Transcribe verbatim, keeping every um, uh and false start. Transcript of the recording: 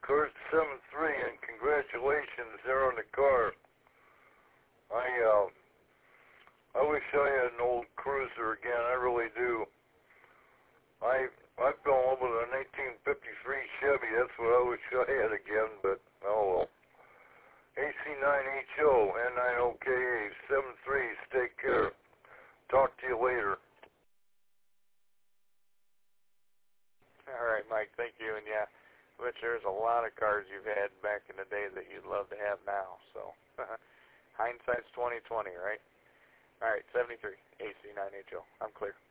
Kurt, seven three, and congratulations there on the car. I, uh, I wish I had an old Cruiser again, I really do. I, I fell in love with a nineteen fifty-three Chevy, that's what I wish I had again, but oh well. A C nine H O, N nine O K A, seven three, take care. Talk to you later. All right, Mike, thank you, and yeah, which there's a lot of cars you've had back in the day that you'd love to have now, so hindsight's twenty twenty, right? All right, seventy-three, A C nine H O, I'm clear.